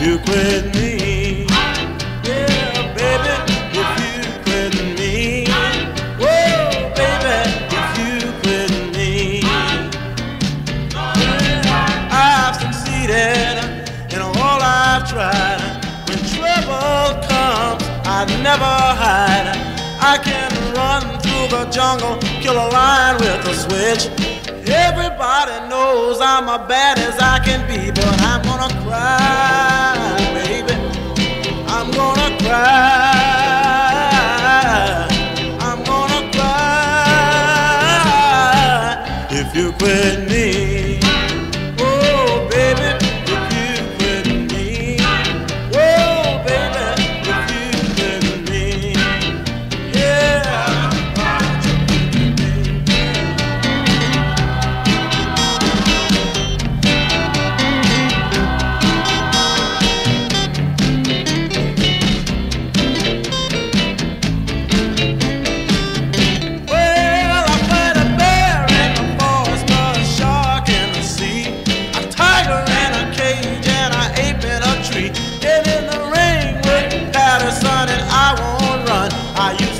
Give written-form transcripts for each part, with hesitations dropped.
you quit me. Yeah, baby, if you quit me. Whoa, baby, if you quit me. Yeah, I've succeeded in all I've tried. When trouble comes, I never hide. I can run through the jungle, kill a lion with a switch. Everybody knows I'm as bad as I can be, but I'm gonna cry, baby. I'm gonna cry. I'm gonna cry if you quit me. Oh, baby, if you quit me. Oh, baby, if you quit me. Yeah.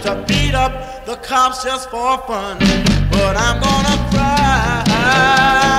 The cops just for fun, but I'm gonna cry.